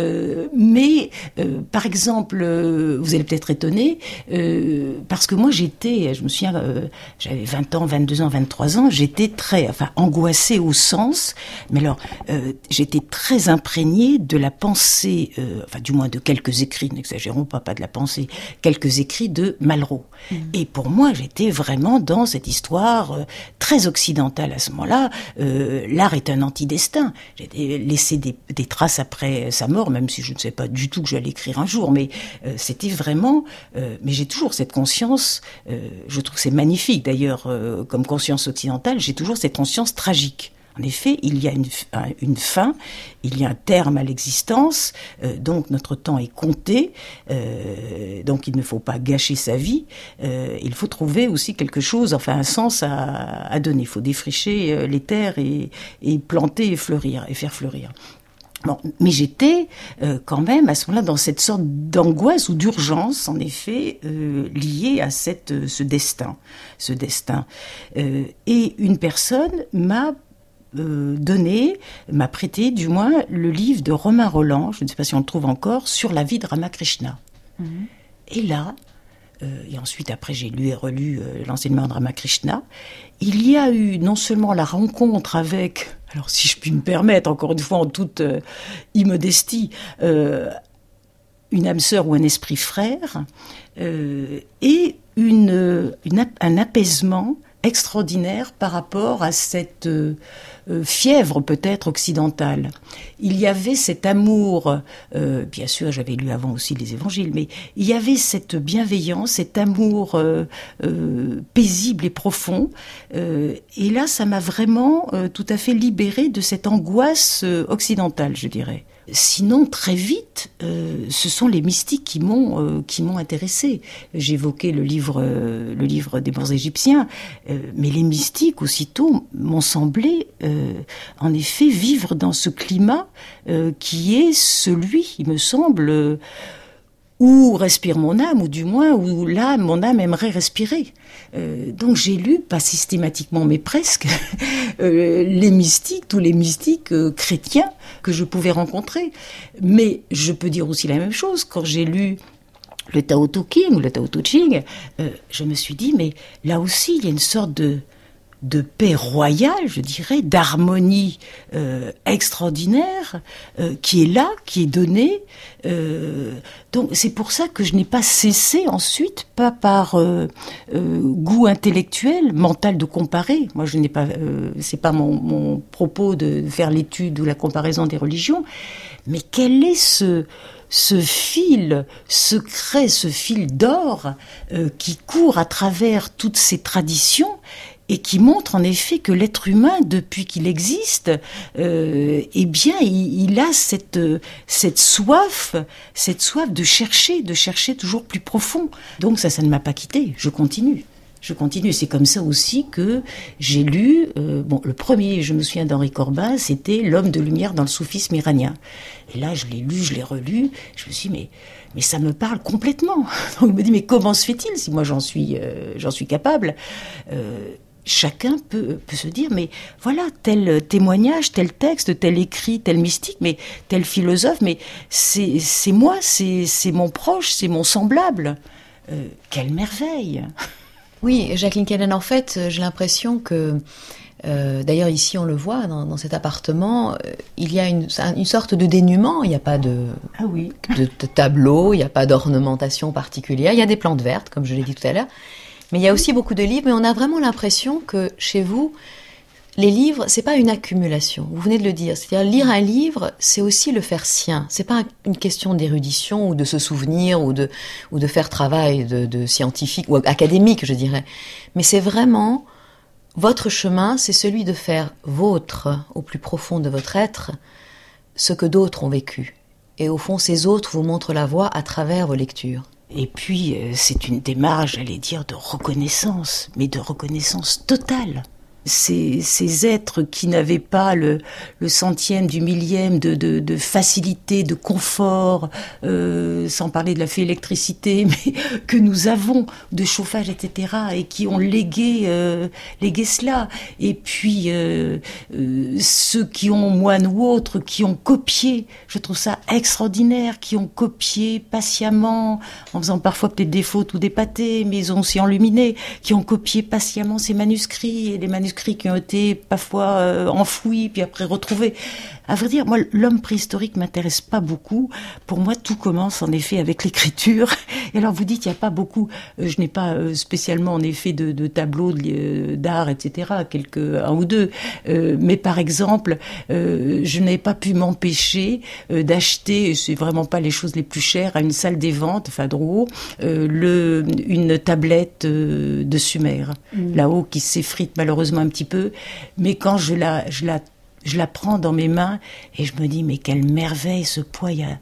Mais, par exemple, vous allez peut-être étonner, parce que moi, je me souviens, j'avais 20 ans, 22 ans, 23 ans, j'étais très, angoissée au sens, mais alors, j'étais très imprégnée de la pensée, du moins de quelques écrits, n'exagérons pas de la pensée, quelques écrits de Malraux. Et pour moi, j'étais vraiment dans cette histoire très occidentale à ce moment-là. L'art est un antidestin. J'ai laissé des traces après sa mort, même si je ne sais pas du tout que j'allais écrire un jour, mais c'était vraiment... mais j'ai toujours cette conscience, je trouve que c'est magnifique d'ailleurs, comme conscience occidentale, j'ai toujours cette conscience tragique. En effet, il y a une fin, il y a un terme à l'existence, donc notre temps est compté, donc il ne faut pas gâcher sa vie, il faut trouver aussi quelque chose, un sens à donner. Il faut défricher les terres et planter et fleurir, et faire fleurir. Bon, mais j'étais quand même à ce moment-là dans cette sorte d'angoisse ou d'urgence, en effet, liée à ce destin. Et une personne m'a prêté du moins le livre de Romain Rolland, je ne sais pas si on le trouve encore, sur la vie de Ramakrishna. Et là, et ensuite après j'ai lu et relu l'enseignement de Ramakrishna, il y a eu non seulement la rencontre avec, alors si je puis me permettre, encore une fois en toute immodestie, une âme sœur ou un esprit frère, et un apaisement extraordinaire par rapport à cette fièvre peut-être occidentale. Il y avait cet amour, bien sûr j'avais lu avant aussi les évangiles, mais il y avait cette bienveillance, cet amour paisible et profond, et là ça m'a vraiment tout à fait libérée de cette angoisse occidentale, je dirais. Sinon, très vite, ce sont les mystiques qui m'ont intéressée. J'évoquais le livre des morts égyptiens, mais les mystiques aussitôt m'ont semblé, en effet, vivre dans ce climat qui est celui, il me semble, où respire mon âme, ou du moins où mon âme aimerait respirer. Donc j'ai lu, pas systématiquement, mais presque, les mystiques, tous les mystiques chrétiens que je pouvais rencontrer. Mais je peux dire aussi la même chose, quand j'ai lu le Tao Te Ching ou le Tao Te Ching, je me suis dit, mais là aussi, il y a une sorte de paix royale, je dirais, d'harmonie extraordinaire, qui est là, qui est donnée. Donc c'est pour ça que je n'ai pas cessé ensuite, pas par goût intellectuel, mental de comparer. Moi, je n'ai pas, c'est pas mon propos de faire l'étude ou la comparaison des religions, mais quel est ce fil secret, ce fil d'or qui court à travers toutes ces traditions et qui montre en effet que l'être humain, depuis qu'il existe, eh bien, il a cette soif de chercher toujours plus profond. Donc ça ne m'a pas quitté. Je continue. C'est comme ça aussi que j'ai lu, le premier, je me souviens d'Henri Corbin, c'était L'homme de lumière dans le soufisme iranien. Et là, je l'ai lu, je l'ai relu, je me suis dit, mais ça me parle complètement. Donc je me dis, mais comment se fait-il si moi j'en suis capable? Chacun peut se dire, mais voilà, tel témoignage, tel texte, tel écrit, tel mystique, mais tel philosophe, mais c'est moi, c'est mon proche, c'est mon semblable. Quelle merveille! Oui, Jacqueline Kellen, en fait, j'ai l'impression que, d'ailleurs ici on le voit dans cet appartement, il y a une sorte de dénuement, il n'y a pas de tableau, il n'y a pas d'ornementation particulière, il y a des plantes vertes, comme je l'ai dit tout à l'heure, mais il y a aussi beaucoup de livres, mais on a vraiment l'impression que chez vous, les livres, c'est pas une accumulation, vous venez de le dire, c'est-à-dire lire un livre, c'est aussi le faire sien, c'est pas une question d'érudition ou de se souvenir ou de faire travail de scientifique ou académique, je dirais, mais c'est vraiment votre chemin, c'est celui de faire vôtre, au plus profond de votre être, ce que d'autres ont vécu. Et au fond, ces autres vous montrent la voie à travers vos lectures. Et puis, c'est une démarche, j'allais dire, de reconnaissance, mais de reconnaissance totale. Ces êtres qui n'avaient pas le centième du millième de facilité, de confort, sans parler de la fée électricité, mais que nous avons, de chauffage, etc., et qui ont légué cela. Et puis ceux qui ont, moines ou autres, qui ont copié, je trouve ça extraordinaire, qui ont copié patiemment, en faisant parfois peut-être des fautes ou des pâtés, mais ils ont aussi enluminé, qui ont copié patiemment ces manuscrits, et les manuscrits qui ont été parfois enfouis puis après retrouvés. À vrai dire, moi, l'homme préhistorique m'intéresse pas beaucoup. Pour moi, tout commence en effet avec l'écriture. Et alors, vous dites, il n'y a pas beaucoup. Je n'ai pas spécialement en effet de tableaux d'art, etc. Un ou deux. Mais par exemple, je n'avais pas pu m'empêcher d'acheter, c'est vraiment pas les choses les plus chères, à une salle des ventes, enfin Drouot, une tablette de Sumer, là-haut, qui s'effrite malheureusement un petit peu. Mais quand je la prends dans mes mains et je me dis, mais quelle merveille ce poids,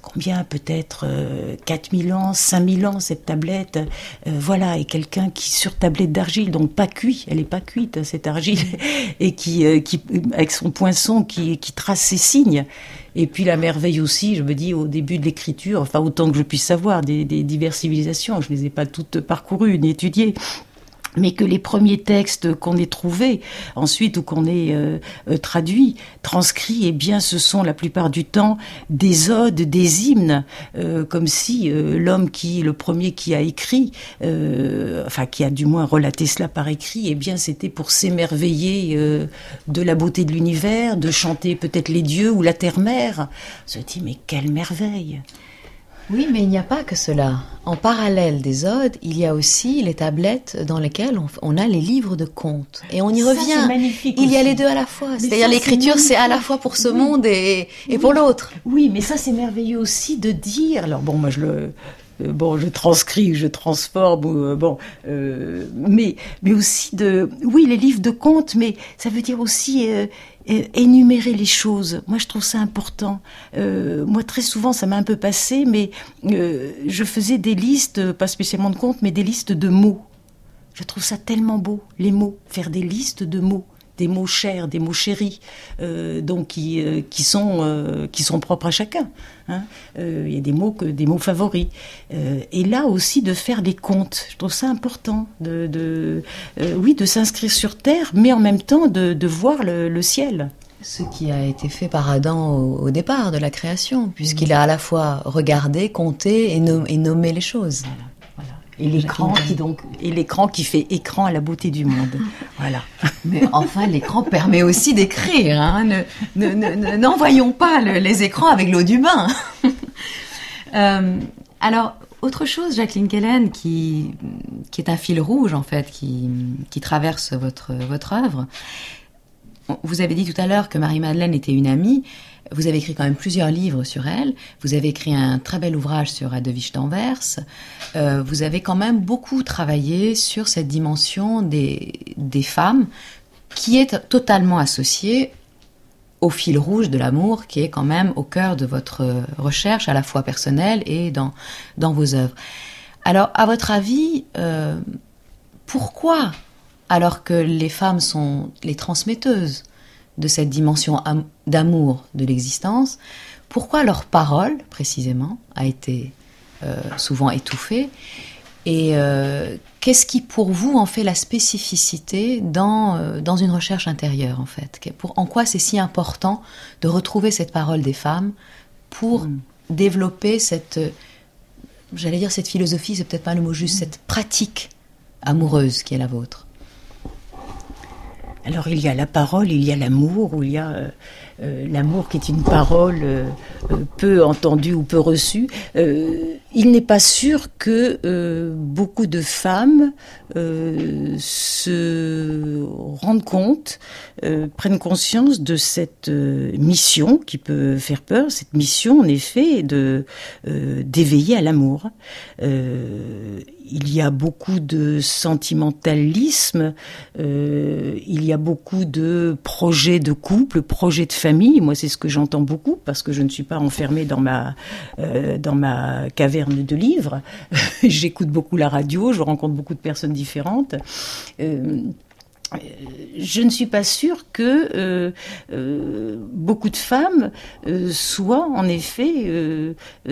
combien, peut-être 4000 ans, 5000 ans, cette tablette, voilà, et quelqu'un qui, sur tablette d'argile, donc pas cuit, elle n'est pas cuite, cette argile, et qui avec son poinçon, qui trace ses signes. Et puis la merveille aussi, je me dis, au début de l'écriture, enfin autant que je puisse savoir, des diverses civilisations, je ne les ai pas toutes parcourues ni étudiées, mais que les premiers textes qu'on ait trouvés, ensuite, ou qu'on ait traduits, transcrits, eh bien, ce sont la plupart du temps des odes, des hymnes, comme si l'homme le premier qui a écrit, enfin, qui a du moins relaté cela par écrit, eh bien, c'était pour s'émerveiller de la beauté de l'univers, de chanter peut-être les dieux ou la terre-mère. On se dit, mais quelle merveille! Oui, mais il n'y a pas que cela. En parallèle des odes, il y a aussi les tablettes dans lesquelles on a les livres de contes. Et on y revient. C'est magnifique il y a aussi. les deux à la fois. Mais c'est-à-dire ça, l'écriture, c'est à la fois pour ce monde et pour l'autre. Oui, mais ça, c'est merveilleux aussi de dire... Alors bon, moi, je transcris, je transforme, mais aussi oui, les livres de contes, mais ça veut dire aussi énumérer les choses. Moi, je trouve ça important. Moi, très souvent, ça m'a un peu passé, mais je faisais des listes, pas spécialement de contes, mais des listes de mots. Je trouve ça tellement beau, les mots, faire des listes de mots. Des mots chers, des mots chéris, donc qui sont propres à chacun. Hein. Il y a des mots favoris. Et là aussi de faire des comptes. Je trouve ça important de s'inscrire sur terre, mais en même temps de voir le ciel. Ce qui a été fait par Adam au départ de la création, puisqu'il a à la fois regardé, compté et nommé les choses. Voilà. Et l'écran qui fait écran à la beauté du monde. Voilà. Mais enfin, l'écran permet aussi d'écrire. Hein. N'envoyons pas les écrans avec l'eau du bain. Alors, autre chose, Jacqueline Kellen, qui est un fil rouge, en fait, qui traverse votre œuvre. Vous avez dit tout à l'heure que Marie-Madeleine était une amie. Vous avez écrit quand même plusieurs livres sur elle. Vous avez écrit un très bel ouvrage sur Adewish d'Anvers. Vous avez quand même beaucoup travaillé sur cette dimension des femmes qui est totalement associée au fil rouge de l'amour qui est quand même au cœur de votre recherche, à la fois personnelle et dans vos œuvres. Alors, à votre avis, pourquoi, alors que les femmes sont les transmetteuses de cette dimension d'amour de l'existence, pourquoi leur parole, précisément, a été souvent étouffée et qu'est-ce qui, pour vous, en fait la spécificité dans une recherche intérieure, en fait? En quoi c'est si important de retrouver cette parole des femmes pour développer cette philosophie, c'est peut-être pas le mot juste, cette pratique amoureuse qui est la vôtre? Alors il y a la parole, il y a l'amour, ou il y a l'amour qui est une parole peu entendue ou peu reçue. Il n'est pas sûr que beaucoup de femmes se rendent compte, prennent conscience de cette mission qui peut faire peur, cette mission en effet d'éveiller à l'amour. Il y a beaucoup de sentimentalisme, il y a beaucoup de projets de couple, projets de famille. Moi, c'est ce que j'entends beaucoup parce que je ne suis pas enfermée dans ma caverne de livres. J'écoute beaucoup la radio, je rencontre beaucoup de personnes différentes. Je ne suis pas sûre que beaucoup de femmes soient en effet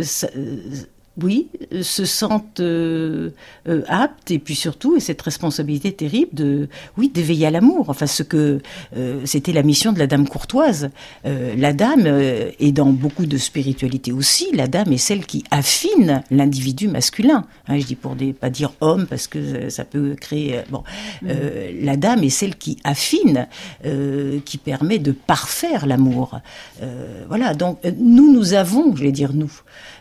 se sentent aptes, et puis surtout, et cette responsabilité terrible d'éveiller à l'amour. Enfin, c'était la mission de la dame courtoise. La dame, et dans beaucoup de spiritualité aussi, la dame est celle qui affine l'individu masculin. Hein, je dis pas dire homme, parce que ça peut créer... la dame est celle qui affine, qui permet de parfaire l'amour. Voilà, donc nous avons, je vais dire nous...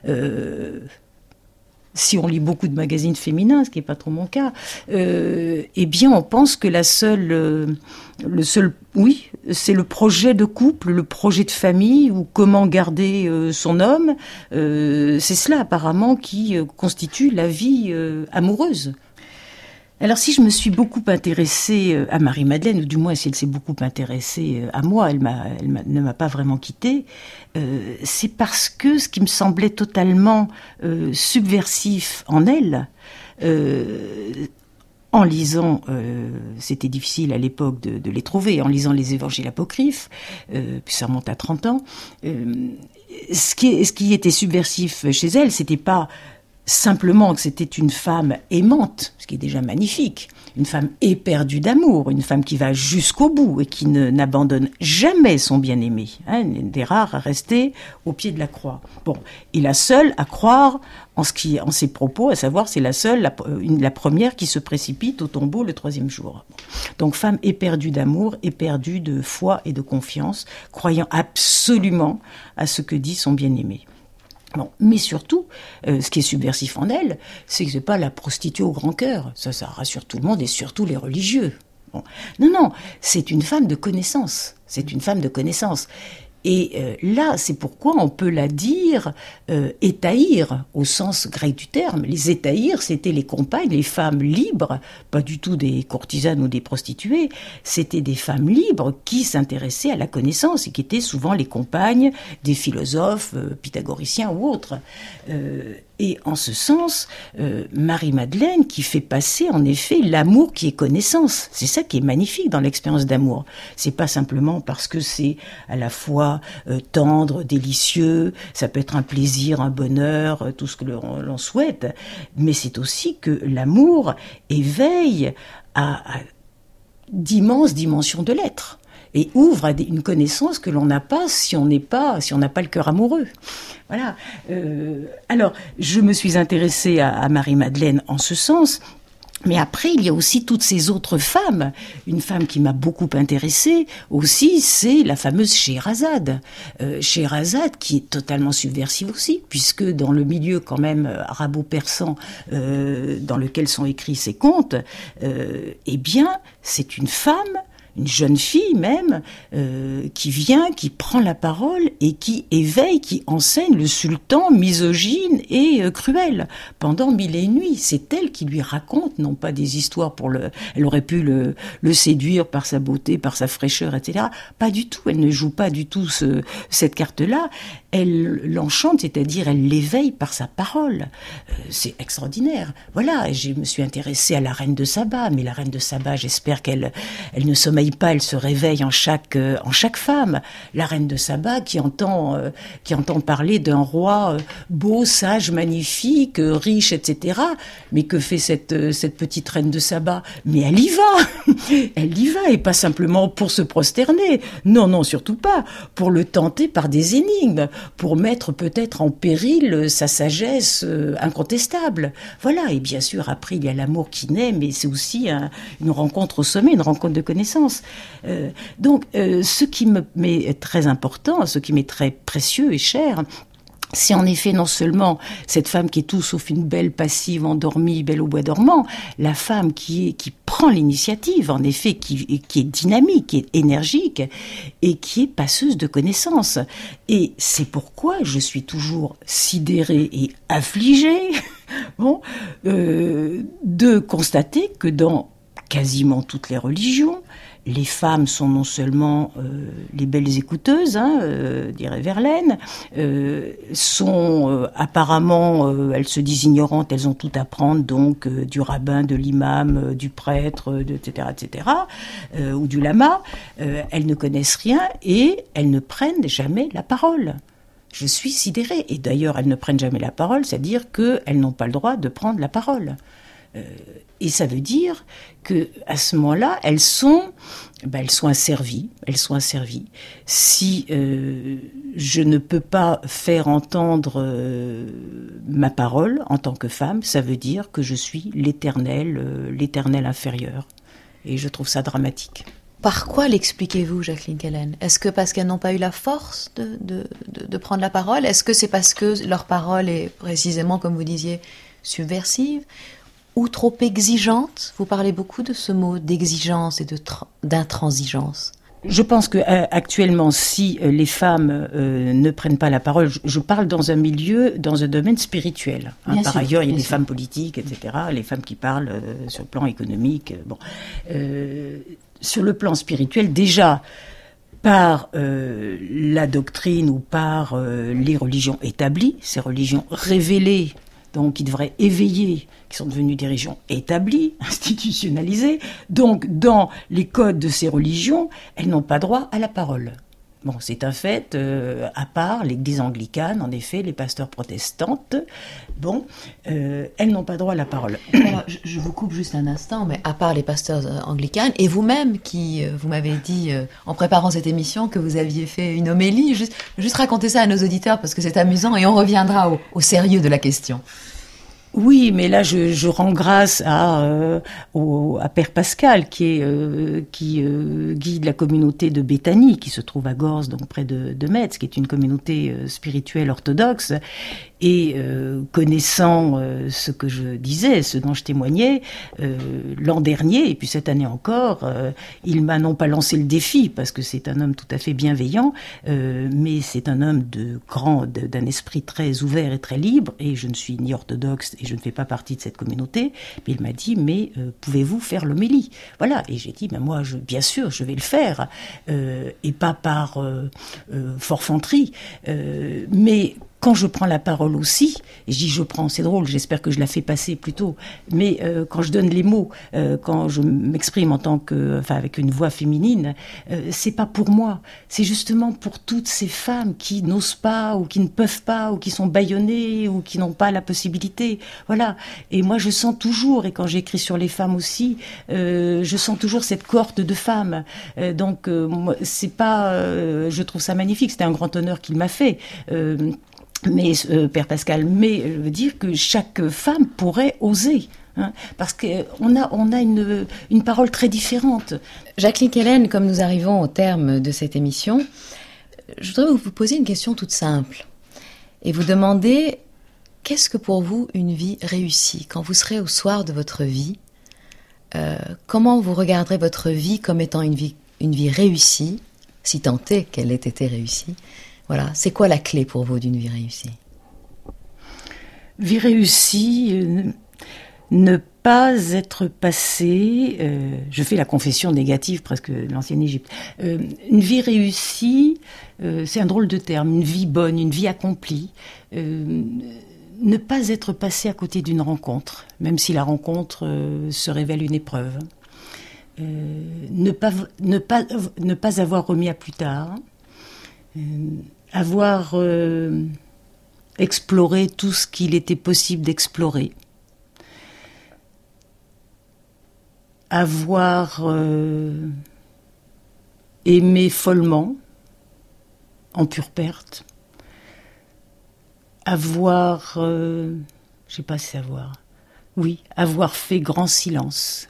si on lit beaucoup de magazines féminins, ce qui n'est pas trop mon cas, eh bien on pense que c'est le projet de couple, le projet de famille, ou comment garder son homme. C'est cela apparemment qui constitue la vie amoureuse. Alors si je me suis beaucoup intéressée à Marie-Madeleine, ou du moins si elle s'est beaucoup intéressée à moi, elle ne m'a pas vraiment quittée, c'est parce que ce qui me semblait totalement subversif en elle, en lisant, c'était difficile à l'époque de les trouver, en lisant les évangiles apocryphes, puis ça remonte à 30 ans, ce qui était subversif chez elle, c'était pas simplement que c'était une femme aimante, ce qui est déjà magnifique, une femme éperdue d'amour, une femme qui va jusqu'au bout et qui n'abandonne jamais son bien-aimé, une des rares à rester au pied de la croix. Bon, et la seule à croire en ses propos, à savoir c'est la première qui se précipite au tombeau le 3e jour. Donc femme éperdue d'amour, éperdue de foi et de confiance, croyant absolument à ce que dit son bien-aimé. Bon, mais surtout, ce qui est subversif en elle, c'est que c'est pas la prostituée au grand cœur. Ça rassure tout le monde et surtout les religieux. Bon. Non, c'est une femme de connaissance. C'est une femme de connaissance. Et là, c'est pourquoi on peut la dire étaïr, au sens grec du terme. Les étaïrs, c'était les compagnes, les femmes libres, pas du tout des courtisanes ou des prostituées, c'était des femmes libres qui s'intéressaient à la connaissance et qui étaient souvent les compagnes des philosophes pythagoriciens ou autres. Et en ce sens, Marie-Madeleine qui fait passer en effet l'amour qui est connaissance. C'est ça qui est magnifique dans l'expérience d'amour. C'est pas simplement parce que c'est à la fois tendre, délicieux, ça peut être un plaisir, un bonheur, tout ce que l'on souhaite, mais c'est aussi que l'amour éveille à d'immenses dimensions de l'être et ouvre à une connaissance que l'on n'a pas si on n'a pas le cœur amoureux. Voilà. Alors, je me suis intéressée à Marie-Madeleine en ce sens. Mais après, il y a aussi toutes ces autres femmes. Une femme qui m'a beaucoup intéressée aussi, c'est la fameuse Scheherazade. Scheherazade qui est totalement subversive aussi, puisque dans le milieu quand même arabo-persan dans lequel sont écrits ces contes, eh bien, c'est une femme, une jeune fille même, qui vient, qui prend la parole et qui éveille, qui enseigne le sultan misogyne et cruel pendant 1000 et une nuits. C'est elle qui lui raconte, non pas des histoires elle aurait pu le séduire par sa beauté, par sa fraîcheur, etc. Pas du tout, elle ne joue pas du tout cette carte-là. Elle l'enchante, c'est-à-dire elle l'éveille par sa parole. C'est extraordinaire. Voilà, je me suis intéressée à la reine de Saba, mais la reine de Saba, j'espère qu'elle ne sommeille pas, elle se réveille en chaque femme. La reine de Saba qui entend parler d'un roi beau, sage, magnifique, riche, etc. Mais que fait cette petite reine de Saba? Mais elle y va. Elle y va, et pas simplement pour se prosterner. Non, surtout pas. Pour le tenter par des énigmes, pour mettre peut-être en péril sa sagesse incontestable. Voilà, et bien sûr, après, il y a l'amour qui naît, mais c'est aussi une rencontre au sommet, une rencontre de connaissances. Donc, ce qui m'est très important, ce qui m'est très précieux et cher, c'est en effet non seulement cette femme qui est tout sauf une belle passive endormie, belle au bois dormant, la femme qui prend l'initiative, en effet, qui est dynamique, qui est énergique et qui est passeuse de connaissances. Et c'est pourquoi je suis toujours sidérée et affligée de constater que dans quasiment toutes les religions, les femmes sont non seulement les belles écouteuses, dirait Verlaine, sont apparemment, elles se disent ignorantes, elles ont tout à prendre, donc du rabbin, de l'imam, du prêtre, etc., ou du lama. Elles ne connaissent rien et elles ne prennent jamais la parole. Je suis sidérée. Et d'ailleurs, elles ne prennent jamais la parole, c'est-à-dire qu'elles n'ont pas le droit de prendre la parole. Et ça veut dire que à ce moment-là, elles sont asservies. Si je ne peux pas faire entendre ma parole en tant que femme, ça veut dire que je suis l'éternel inférieur. Et je trouve ça dramatique. Par quoi l'expliquez-vous, Jacqueline Callen? Est-ce que parce qu'elles n'ont pas eu la force de prendre la parole? Est-ce que c'est parce que leur parole est précisément, comme vous disiez, subversive ou trop exigeante? Vous parlez beaucoup de ce mot d'exigence et d'intransigeance. Je pense que actuellement, si les femmes ne prennent pas la parole, je parle dans un milieu, dans un domaine spirituel. Hein. Par ailleurs, il y a des femmes politiques, etc. Les femmes qui parlent sur le plan économique. Sur le plan spirituel, déjà par la doctrine ou par les religions établies, ces religions révélées, donc qui devraient éveiller, qui sont devenues des religions établies, institutionnalisées. Donc, dans les codes de ces religions, elles n'ont pas droit à la parole. Bon, c'est un fait, à part l'Église anglicane, en effet, les pasteurs protestantes, elles n'ont pas droit à la parole. Alors, je vous coupe juste un instant, mais à part les pasteurs anglicanes, et vous-même qui, vous m'avez dit, en préparant cette émission, que vous aviez fait une homélie, juste racontez ça à nos auditeurs, parce que c'est amusant, et on reviendra au sérieux de la question. Oui, mais là, je rends grâce à Père Pascal, qui guide la communauté de Béthanie, qui se trouve à Gorze, donc près de Metz, qui est une communauté spirituelle orthodoxe. Et connaissant ce que je disais, ce dont je témoignais, l'an dernier, et puis cette année encore, il m'a non pas lancé le défi, parce que c'est un homme tout à fait bienveillant, mais c'est un homme d'un esprit très ouvert et très libre, et je ne suis ni orthodoxe, et je ne fais pas partie de cette communauté, mais il m'a dit, mais pouvez-vous faire l'homélie ? Voilà, et j'ai dit, mais moi, bien sûr, je vais le faire, et pas par forfanterie, mais quand je prends la parole aussi, et je dis je prends, c'est drôle, j'espère que je la fais passer plutôt, mais quand je donne les mots, quand je m'exprime avec une voix féminine, c'est pas pour moi, c'est justement pour toutes ces femmes qui n'osent pas, ou qui ne peuvent pas, ou qui sont bâillonnées, ou qui n'ont pas la possibilité, voilà. Et moi je sens toujours, et quand j'écris sur les femmes aussi, je sens toujours cette cohorte de femmes, donc c'est pas, je trouve ça magnifique, c'était un grand honneur qu'il m'a fait, mais Père Pascal, mais je veux dire que chaque femme pourrait oser, hein, parce qu'on a une parole très différente. Jacqueline Quelen, comme nous arrivons au terme de cette émission, je voudrais vous poser une question toute simple et vous demander, qu'est-ce que pour vous une vie réussie ? Quand vous serez au soir de votre vie, comment vous regarderez votre vie comme étant une vie réussie, si tant est qu'elle ait été réussie ? Voilà, c'est quoi la clé pour vous d'une vie réussie ? Vie réussie, ne pas être passé, je fais la confession négative presque de l'ancienne Égypte, une vie réussie, c'est un drôle de terme, une vie bonne, une vie accomplie, ne pas être passé à côté d'une rencontre, même si la rencontre se révèle une épreuve, ne pas avoir remis à plus tard, avoir exploré tout ce qu'il était possible d'explorer, avoir aimé follement, en pure perte, avoir, je sais pas si savoir, oui, avoir fait grand silence,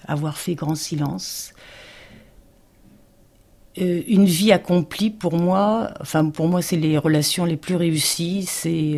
une vie accomplie pour moi c'est les relations les plus réussies, c'est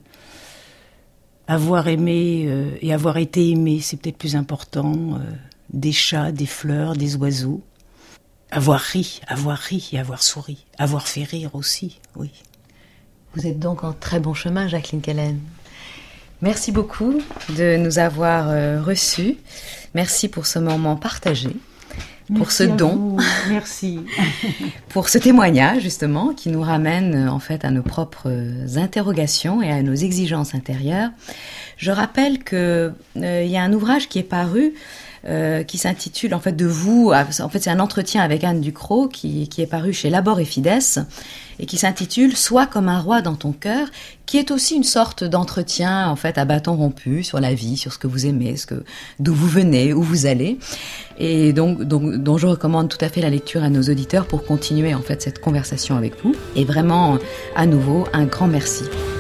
avoir aimé et avoir été aimé, c'est peut-être plus important, des chats, des fleurs, des oiseaux, avoir ri et avoir souri, avoir fait rire aussi, oui. Vous êtes donc en très bon chemin, Jacqueline Quelen. Merci beaucoup de nous avoir reçus, merci pour ce moment partagé. Pour ce don, merci. Pour ce témoignage justement qui nous ramène en fait à nos propres interrogations et à nos exigences intérieures. Je rappelle que il y a un ouvrage qui est paru qui s'intitule en fait de vous. En fait, c'est un entretien avec Anne Ducrot qui est paru chez Labor et Fides et qui s'intitule Sois comme un roi dans ton cœur, qui est aussi une sorte d'entretien en fait à bâton rompu sur la vie, sur ce que vous aimez, d'où vous venez, où vous allez, et donc dont je recommande tout à fait la lecture à nos auditeurs pour continuer en fait cette conversation avec vous. Et vraiment, à nouveau, un grand merci.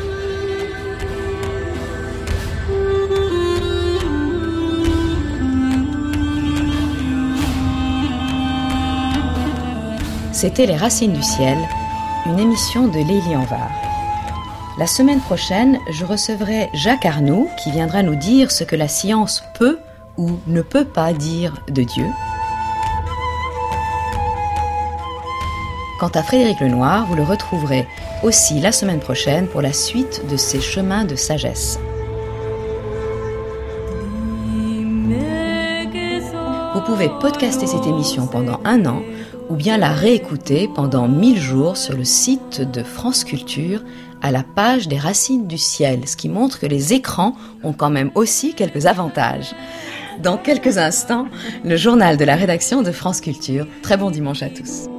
C'était Les Racines du Ciel, une émission de Lélie Anvar. La semaine prochaine, je recevrai Jacques Arnaud qui viendra nous dire ce que la science peut ou ne peut pas dire de Dieu. Quant à Frédéric Lenoir, vous le retrouverez aussi la semaine prochaine pour la suite de ses chemins de sagesse. Vous pouvez podcaster cette émission pendant 1 an ou bien la réécouter pendant 1000 jours sur le site de France Culture à la page des Racines du ciel, ce qui montre que les écrans ont quand même aussi quelques avantages. Dans quelques instants, le journal de la rédaction de France Culture. Très bon dimanche à tous.